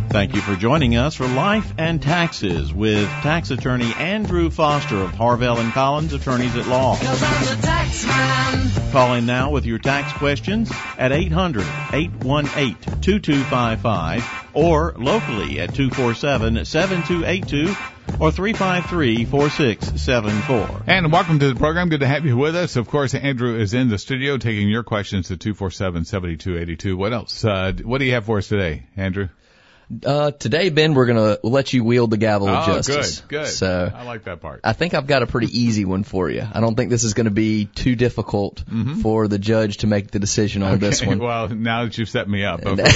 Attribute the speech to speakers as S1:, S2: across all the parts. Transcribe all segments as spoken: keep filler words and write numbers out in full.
S1: Thank you for joining us for Life and Taxes with tax attorney Andrew Foster of Harvell and Collins, Attorneys at Law.
S2: 'Cause I'm the tax man.
S1: Call in now with your tax questions at eight hundred, eight one eight, two two five five or locally at two four seven, seven two eight two or three five three, four six seven four.
S3: And welcome to the program. Good to have you with us. Of course, Andrew is in the studio taking your questions at two four seven, seven two eight two. What else? Uh, what do you have for us today, Andrew?
S4: Uh, today, Ben, we're going to let you wield the gavel of
S3: oh,
S4: justice.
S3: good, good.
S4: So
S3: I like that part.
S4: I think I've got a pretty easy one for you. I don't think this is going to be too difficult
S3: mm-hmm.
S4: for the judge to make the decision on
S3: okay,
S4: this one.
S3: Well, now that you've set me up. Okay.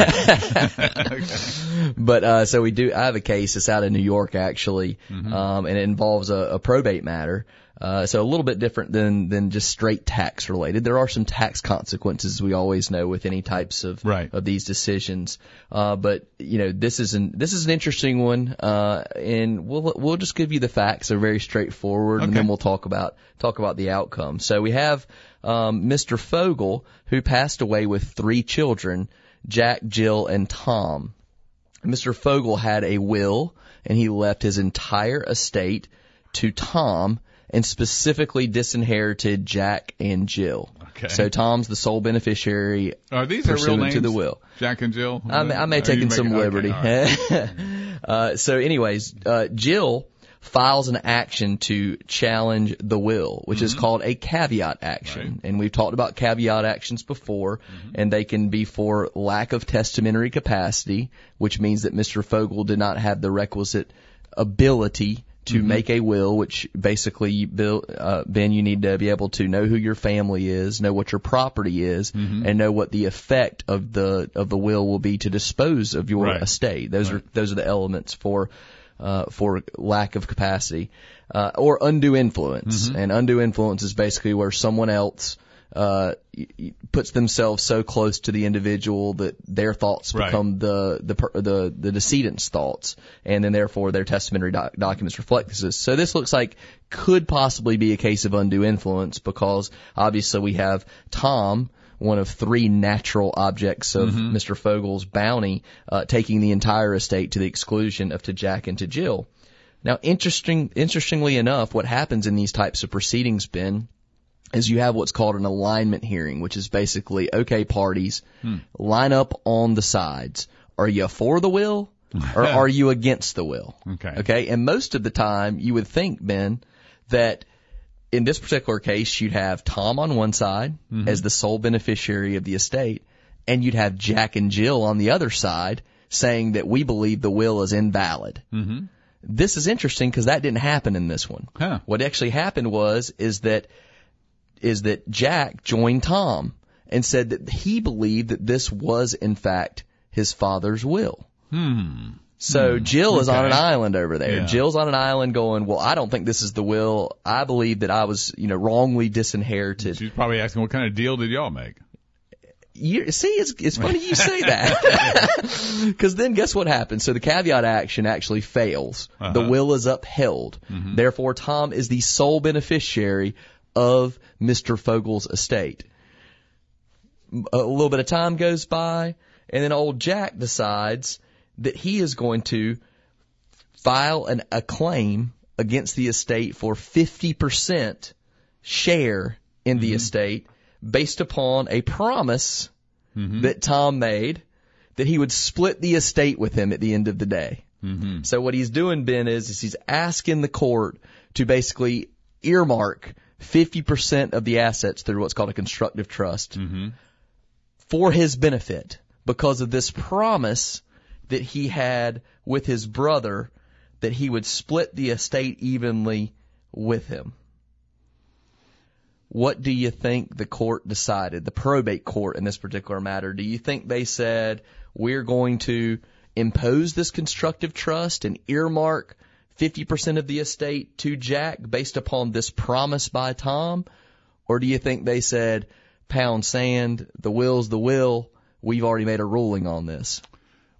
S4: okay. But, uh, so we do, I have a case that's out of New York, actually,
S3: mm-hmm.
S4: um, and it involves a, a probate matter. Uh, so a little bit different than, than just straight tax related. There are some tax consequences, we always know, with any types of,
S3: right.
S4: of these decisions. Uh, but, you know, this is an, this is an interesting one, uh, and we'll, we'll just give you the facts. They're very straightforward,
S3: okay.
S4: and then we'll talk about, talk about the outcome. So we have, um, Mister Fogel, who passed away with three children, Jack, Jill, and Tom. Mister Fogel had a will, and he left his entire estate to Tom, and specifically disinherited Jack and Jill.
S3: Okay.
S4: So Tom's the sole beneficiary.
S3: Are these their real names?
S4: To the will.
S3: Jack and Jill?
S4: I may, I may have taken some
S3: making,
S4: liberty.
S3: Okay, right.
S4: uh, so anyways, uh, Jill files an action to challenge the will, which mm-hmm. is called a caveat action.
S3: Right.
S4: And we've talked about caveat actions before, mm-hmm. and they can be for lack of testamentary capacity, which means that Mister Fogel did not have the requisite ability to mm-hmm. make a will, which basically, Bill, uh, Ben, you need to be able to know who your family is, know what your property is, mm-hmm. and know what the effect of the of the will will be to dispose of your
S3: right.
S4: estate. Those
S3: right.
S4: are those are the elements for uh, for lack of capacity uh, or undue influence.
S3: Mm-hmm.
S4: And undue influence is basically where someone else uh puts themselves so close to the individual that their thoughts
S3: right.
S4: become the the the the decedent's thoughts, and then therefore their testamentary doc- documents reflect this. So this looks like could possibly be a case of undue influence, because obviously we have Tom, one of three natural objects of mm-hmm. Mister Fogel's bounty, uh, taking the entire estate to the exclusion of to Jack and to Jill. Now, interesting interestingly enough, what happens in these types of proceedings, Ben, is you have what's called an alignment hearing, which is basically, okay, parties, hmm. line up on the sides. Are you for the will, or are you against the will?
S3: Okay.
S4: Okay, and most of the time, you would think, Ben, that in this particular case, you'd have Tom on one side mm-hmm. as the sole beneficiary of the estate, and you'd have Jack and Jill on the other side saying that we believe the will is invalid.
S3: Mm-hmm.
S4: This is interesting because that didn't happen in this one.
S3: Huh.
S4: What actually happened was, is that is that Jack joined Tom and said that he believed that this was, in fact, his father's will.
S3: Hmm.
S4: So
S3: hmm.
S4: Jill is
S3: okay.
S4: on an island over there.
S3: Yeah.
S4: Jill's on an island going, well, I don't think this is the will. I believe that I was, you know, wrongly disinherited.
S3: She's probably asking, what kind of deal did y'all make?
S4: You, see, it's, it's funny you say that. Because then guess what happens? So the caveat action actually fails.
S3: Uh-huh.
S4: The will is upheld. Mm-hmm. Therefore, Tom is the sole beneficiary of Mister Fogel's estate. A little bit of time goes by, and then old Jack decides that he is going to file an, a claim against the estate for fifty percent share in the mm-hmm. estate based upon a promise mm-hmm. that Tom made that he would split the estate with him at the end of the day. Mm-hmm. So what he's doing, Ben, is, is he's asking the court to basically earmark fifty percent of the assets through what's called a constructive trust mm-hmm. for his benefit, because of this promise that he had with his brother that he would split the estate evenly with him. What do you think the court decided, the probate court in this particular matter? Do you think they said, we're going to impose this constructive trust and earmark fifty percent of the estate to Jack based upon this promise by Tom? Or do you think they said, pound sand, the will's the will, we've already made a ruling on this?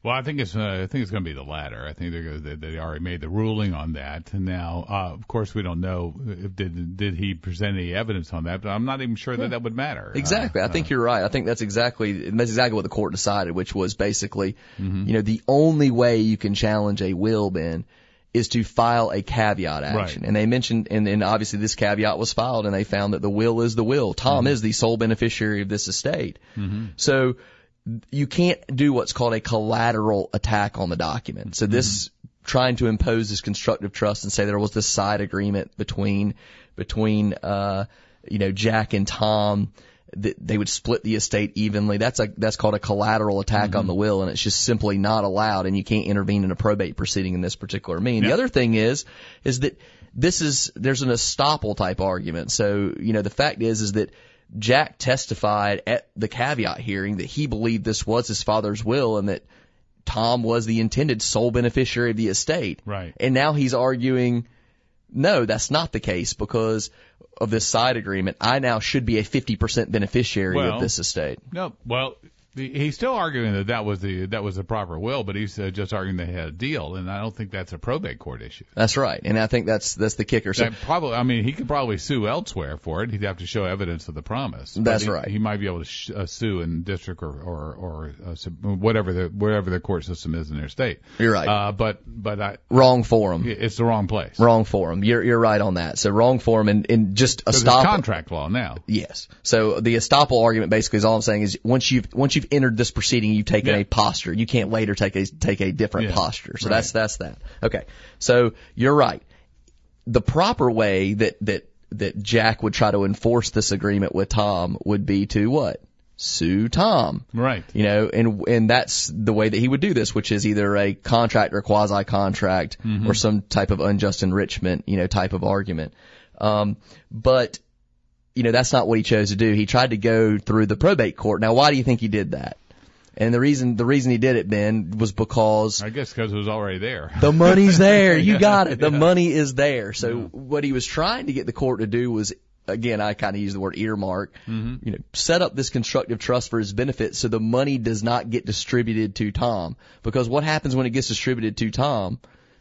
S3: Well, I think it's uh, I think it's going to be the latter. I think they're gonna, they they already made the ruling on that. And now, uh, of course, we don't know if did did he present any evidence on that, but I'm not even sure that that would matter.
S4: Exactly.
S3: Uh,
S4: I think
S3: uh,
S4: you're right. I think that's exactly that's exactly what the court decided, which was basically,
S3: mm-hmm.
S4: you know, the only way you can challenge a will, Ben, is to file a caveat action.
S3: Right.
S4: And they mentioned, and, and obviously this caveat was filed, and they found that the will is the will. Tom
S3: mm-hmm.
S4: is the sole beneficiary of this estate.
S3: Mm-hmm.
S4: So you can't do what's called a collateral attack on the document. So this mm-hmm. trying to impose this constructive trust and say there was this side agreement between between uh you know Jack and Tom that they would split the estate evenly. That's a that's called a collateral attack
S3: mm-hmm.
S4: on the will, and it's just simply not allowed, and you can't intervene in a probate proceeding in this particular mean.
S3: Yeah.
S4: The other thing is is that this is there's an estoppel type argument. So, you know, the fact is is that Jack testified at the caveat hearing that he believed this was his father's will and that Tom was the intended sole beneficiary of the estate.
S3: Right.
S4: And now he's arguing, no, that's not the case because of this side agreement. I now should be a fifty percent beneficiary
S3: well,
S4: of this estate.
S3: No, well, the, he's still arguing that that was the that was the proper will, but he's uh, just arguing they had a deal, and I don't think that's a probate court issue.
S4: That's right, and I think that's that's the kicker. So
S3: that probably, I mean, he could probably sue elsewhere for it. He'd have to show evidence of the promise.
S4: That's
S3: he,
S4: right.
S3: He might be able to sh- uh, sue in district or or, or uh, whatever the wherever the court system is in their state.
S4: You're right.
S3: Uh, but but I,
S4: wrong forum.
S3: It's the wrong place.
S4: Wrong forum. You're you're right on that. So wrong forum and, and just
S3: It's
S4: estoppel.
S3: contract law now.
S4: Yes. So the estoppel argument basically is all I'm saying is once you've once you've entered this proceeding, you've taken
S3: Yeah.
S4: a posture. You can't later take a take a different
S3: Yeah.
S4: posture. So
S3: Right.
S4: that's that's that. Okay. So you're right. The proper way that that that Jack would try to enforce this agreement with Tom would be to what? Sue Tom.
S3: Right.
S4: You know, and and that's the way that he would do this, which is either a contract or quasi contract
S3: mm-hmm.
S4: or some type of unjust enrichment, you know, type of argument. Um, but you know, that's not what he chose to do. He tried to go through the probate court. Now, why do you think he did that? And the reason the reason he did it, Ben, was because
S3: I guess because it was already there.
S4: the money's there. You
S3: Yeah.
S4: got it. The
S3: Yeah.
S4: money is there. So
S3: Yeah.
S4: what he was trying to get the court to do was, again, I kind of use the word earmark,
S3: Mm-hmm.
S4: you know, set up this constructive trust for his benefit so the money does not get distributed to Tom. Because what happens when it gets distributed to Tom?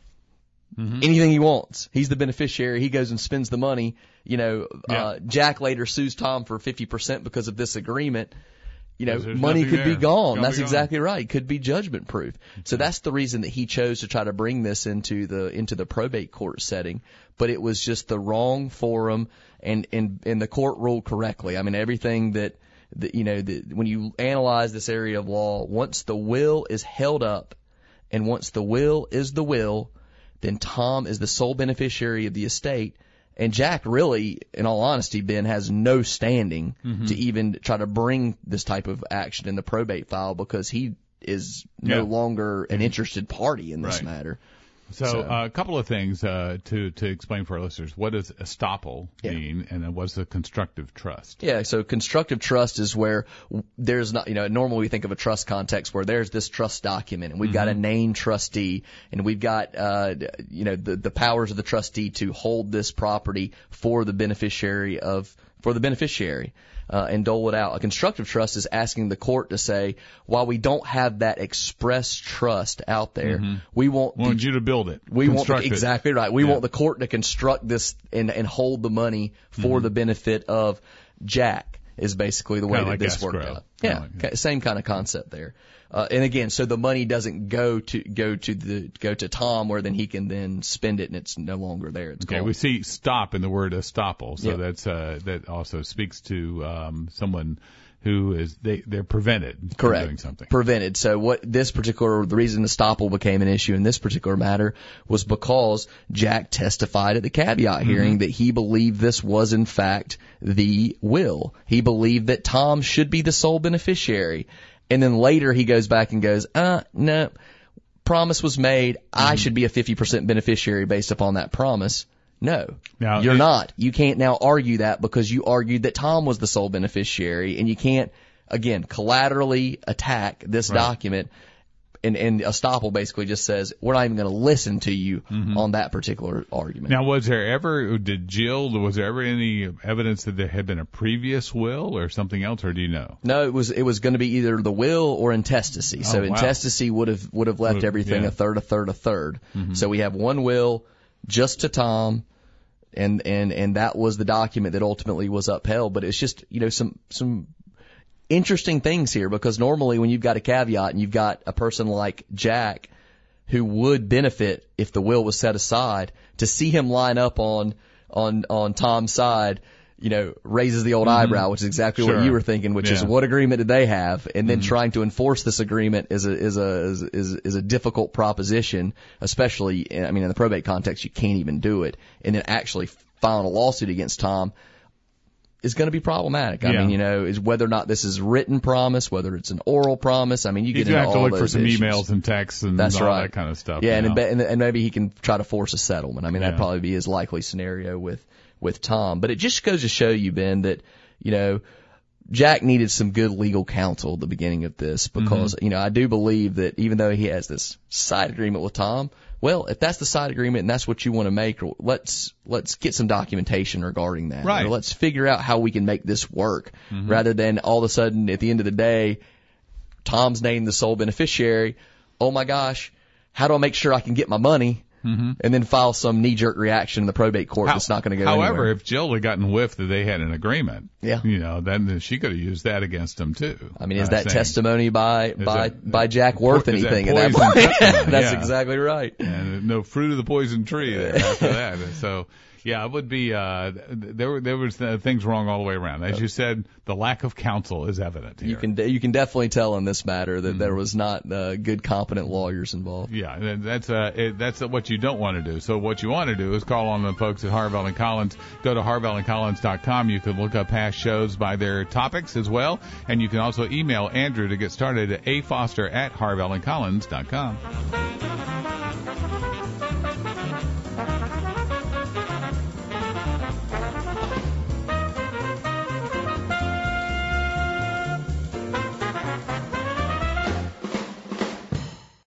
S3: Mm-hmm.
S4: Anything he wants. He's the beneficiary. He goes and spends the money. You know,
S3: Yeah.
S4: uh, Jack later sues Tom for fifty percent because of this agreement. You know,
S3: Because there's
S4: money
S3: nothing
S4: could be
S3: there.
S4: gone.
S3: Gonna
S4: That's
S3: be gone.
S4: exactly right. Could be judgment proof. So that's the reason that he chose to try to bring this into the into the probate court setting. But it was just the wrong forum, and and and the court ruled correctly. I mean, everything that that you know, that when you analyze this area of law, once the will is held up, and once the will is the will, then Tom is the sole beneficiary of the estate. And Jack really, in all honesty, Ben, has no standing
S3: mm-hmm.
S4: to even try to bring this type of action in the probate file because he is no
S3: Yeah.
S4: longer an interested party in this
S3: Right.
S4: matter.
S3: So,
S4: So-
S3: uh, a couple of things uh, to to explain for our listeners. What does estoppel
S4: Yeah.
S3: mean, and then what's the constructive trust?
S4: Yeah, so constructive trust is where there's not, you know, normally we think of a trust context where there's this trust document and we've got a named trustee and we've got, uh, you know, the, the powers of the trustee to hold this property for the beneficiary of, for the beneficiary. Uh, and dole it out. A constructive trust is asking the court to say, while we don't have that express trust out there,
S3: Mm-hmm.
S4: we want
S3: We want
S4: the,
S3: you to build it.
S4: we want
S3: construct
S4: the,
S3: it.
S4: exactly right. We
S3: Yeah.
S4: want the court to construct this and, and hold the money for
S3: Mm-hmm.
S4: the benefit of Jack. Is basically the way
S3: Kinda
S4: that
S3: like
S4: this worked
S3: escrow.
S4: out. Yeah,
S3: Kinda like-
S4: ca- same kind of concept there. Uh, and again, so the money doesn't go to go to the go to Tom, where then he can then spend it, and it's no longer there. It's
S3: Okay,
S4: gone.
S3: we see stop in the word estoppel, so
S4: Yeah.
S3: that's uh, that also speaks to um, someone who is they they're prevented from
S4: Correct.
S3: doing something.
S4: Prevented. So what this particular, the reason estoppel became an issue in this particular matter was because Jack testified at the caveat hearing that he believed this was in fact the will. He believed that Tom should be the sole beneficiary. And then later he goes back and goes, uh, no, promise was made. I should be a fifty percent beneficiary based upon that promise. No,
S3: Now,
S4: you're
S3: it-
S4: not. You can't now argue that because you argued that Tom was the sole beneficiary, and you can't, again, collaterally attack this
S3: Right.
S4: document and, and estoppel basically just says we're not even going to listen to you mm-hmm. on that particular argument.
S3: Now, was there ever, did Jill, was there ever any evidence that there had been a previous will or something else, or do you know?
S4: No, it was it was going to be either the will or intestacy. So
S3: oh, wow.
S4: intestacy would have would have left
S3: Would've,
S4: everything
S3: yeah.
S4: a third, a third, a third.
S3: Mm-hmm.
S4: So we have one will just to Tom, and and and that was the document that ultimately was upheld. But it's just, you know, some some interesting things here, because normally when you've got a caveat and you've got a person like Jack who would benefit if the will was set aside, to see him line up on on on Tom's side, you know, raises the old mm-hmm. eyebrow, which is exactly
S3: sure.
S4: what you were thinking, which
S3: yeah.
S4: is what agreement did they have? And then
S3: mm-hmm.
S4: trying to enforce this agreement is a is a is, is is a difficult proposition, especially I mean in the probate context you can't even do it, and then actually filing a lawsuit against Tom is going to be problematic. I
S3: yeah.
S4: mean, you know, is whether or not this is written promise, whether it's an oral promise. I mean, you get
S3: you
S4: into
S3: have to
S4: all
S3: look
S4: those
S3: for some
S4: issues.
S3: emails and texts and
S4: That's
S3: all
S4: right.
S3: that kind of stuff.
S4: Yeah, and,
S3: know?
S4: and and maybe he can try to force a settlement. I mean, that'd
S3: Yeah.
S4: probably be his likely scenario with with Tom. But it just goes to show you, Ben, that you know, Jack needed some good legal counsel at the beginning of this, because
S3: Mm-hmm.
S4: you know I do believe that even though he has this side agreement with Tom, well, if that's the side agreement and that's what you want to make, let's let's get some documentation regarding that.
S3: Right.
S4: Or let's figure out how we can make this work,
S3: mm-hmm.
S4: rather than all of a sudden at the end of the day, Tom's named the sole beneficiary. Oh my gosh, how do I make sure I can get my money? Mm-hmm. And then file some knee-jerk reaction in the probate court
S3: How,
S4: that's not going to go
S3: however,
S4: anywhere.
S3: if Jill had gotten whiff that they had an agreement,
S4: Yeah.
S3: you know, then she could have used that against him too.
S4: I mean, is
S3: uh,
S4: that
S3: saying,
S4: testimony by by
S3: that-
S4: by Jack worth
S3: is that
S4: anything at that
S3: poison
S4: point?
S3: testimony?
S4: That's
S3: Yeah.
S4: exactly right.
S3: And no fruit of the poison tree there after that. So, yeah, it would be, uh, there were, there was uh, things wrong all the way around. As you said, the lack of counsel is evident here.
S4: You can you can definitely tell in this matter that
S3: Mm-hmm.
S4: there was not uh, good, competent lawyers involved.
S3: Yeah, and that's uh, it, that's what you don't want to do. So what you want to do is call on the folks at Harvell and Collins. Go to harvell and collins dot com. You can look up past shows by their topics as well, and you can also email Andrew to get started at a foster at harvell and collins dot com.